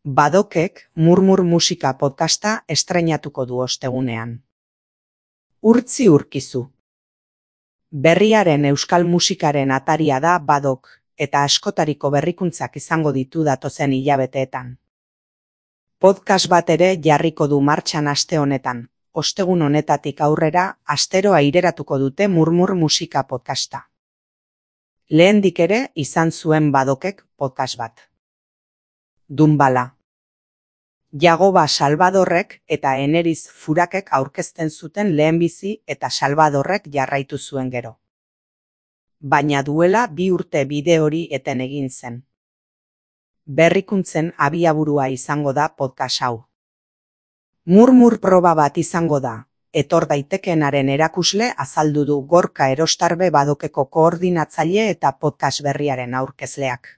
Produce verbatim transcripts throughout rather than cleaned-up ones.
Badokek Murmur Musika podcasta estreinatuko du ostegunean. Urtzi urkizu. Berriaren euskal musikaren ataria da Badok, eta askotariko berrikuntzak izango ditu datozen hilabeteetan. Podcast bat ere jarriko du martxan aste honetan, ostegun honetatik aurrera astero aireratuko dute Murmur Musika podcasta. Lehendik ere izan zuen Badokek podcast bat. Dunbala. Jagoba Salvadorrek eta Eneriz Furakek aurkezten zuten lehenbizi eta Salvadorrek jarraitu zuen gero. Baina duela bi urte bide hori eten egin zen. Berrikuntzen abiaburua izango da podcast hau. Murmur proba bat izango da, etor daitekeenaren erakusle azaldu du Gorka Erostarbe Badokeko koordinatzaile eta podcast berriaren aurkezleak.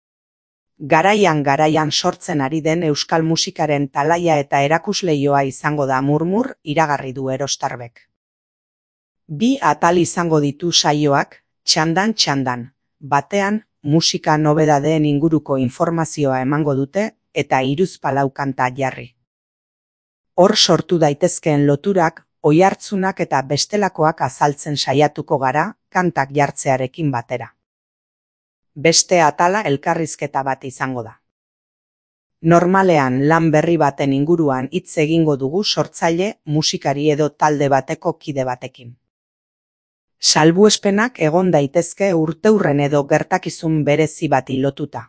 Garaian garaian sortzen ari den euskal musikaren talaia eta erakusleioa izango da Murmur, iragarri du Erostarbek. Bi atal izango ditu saioak, txandan txandan, batean musika nobedadeen inguruko informazioa emango dute eta hiruzpalau kanta jarri. Hor sortu daitezkeen loturak, oihartzunak eta bestelakoak azaltzen saiatuko gara kantak jartzearekin batera. Beste atala elkarrizketa bat izango da. Normalean lan berri baten inguruan hitz egingo dugu sortzaile, musikari edo talde bateko kide batekin. Salbuespenak egon daitezke urteurren edo gertakizun berezi bati lotuta.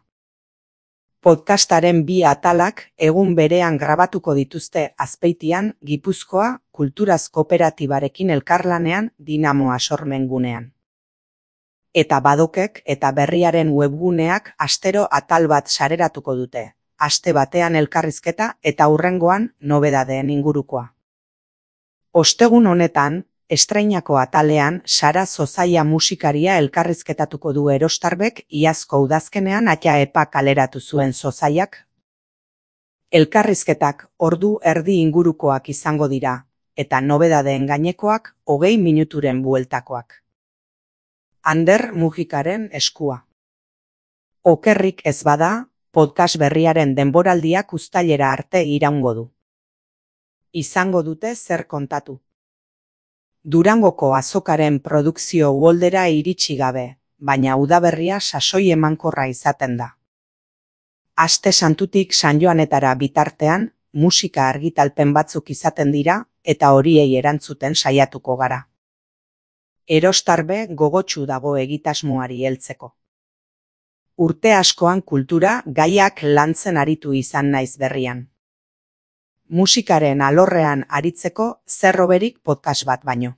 Podcastaren bi atalak egun berean grabatuko dituzte Azpeitian, Gipuzkoa, Kulturaz Kooperatibarekin elkarlanean Dinamoa sormengunean. Eta Badokek eta berriaren webguneak astero atal bat sareratuko dute, aste batean elkarrizketa eta hurrengoan nobedadeen ingurukoa. Ostegun honetan, estreinako atalean Sara Zozaia musikaria elkarrizketatuko du Erostarbek iazko udazkenean Atia Epa kaleratu zuen Zozaiak. Elkarrizketak ordu erdi ingurukoak izango dira, eta nobedadeen gainekoak hogei minuturen bueltakoak. Ander Mujikaren eskua. Okerrik ez bada, podcast berriaren denboraldiak uztailera arte iraungo du. Izango dute zer kontatu. Durangoko azokaren produkzio uholdera iritsi gabe, baina udaberria sasoi emankorra izaten da. Aste santutik San Joanetara bitartean, musika argitalpen batzuk izaten dira eta horiei erantzuten saiatuko gara. Erostarbe gogotsu dago egitasmoari heltzeko. Urte askoan kultura gaiak lantzen aritu izan naiz berrian. Musikaren alorrean aritzeko zer hoberik podcast bat baino.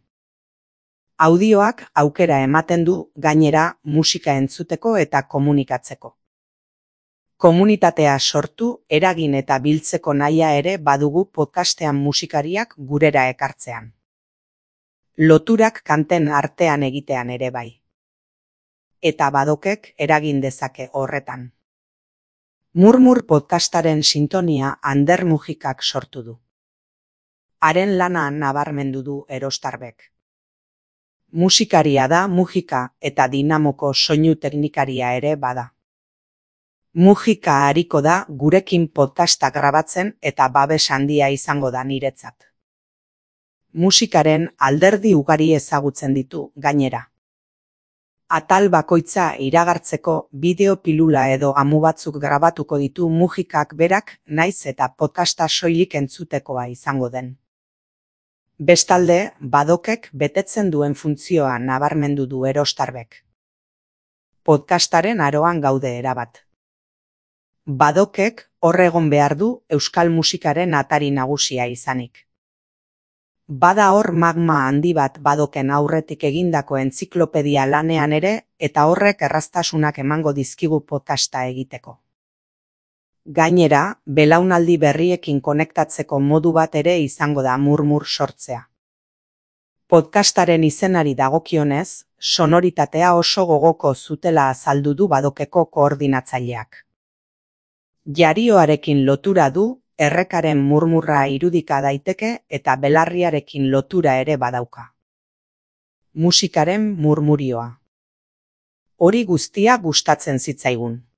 Audioak aukera ematen du gainera musika entzuteko eta komunikatzeko. Komunitatea sortu, eragin eta biltzeko nahia ere badugu podcastean musikariak gurera ekartzean. Loturak kanten artean egitean ere bai. Eta Badokek eragin dezake horretan. Murmur podcastaren sintonia Ander Mujikak sortu du. Haren lana nabarmendu du Erostarbek. Musikaria da Mujika eta Dinamoko soinu teknikaria ere bada. Mujika ariko da gurekin podcasta grabatzen eta babes handia izango da niretzat. Musikaren alderdi ugari ezagutzen ditu gainera. Atal bakoitza iragartzeko bideo pilula edo amu batzuk grabatuko ditu Mujikak berak naiz eta podcasta soilik entzutekoa izango den. Bestalde, Badokek betetzen duen funtzioa nabarmendu du Erostarbek. Podcastaren aroan gaude erabat. Badokek hor egon behar du euskal musikaren atari nagusia izanik. Bada hor magma handi bat Badoken aurretik egindako entziklopedia lanean ere eta horrek erraztasunak emango dizkigu podcasta egiteko. Gainera, belaunaldi berriekin konektatzeko modu bat ere izango da Murmur sortzea. Podcastaren izenari dagokionez, sonoritatea oso gogoko zutela azaldu du Badokeko koordinatzaileak. Jarioarekin lotura du, errekaren murmurra irudika daiteke eta belarriarekin lotura ere badauka. Musikaren murmurioa. Hori guztia gustatzen zitzaigun.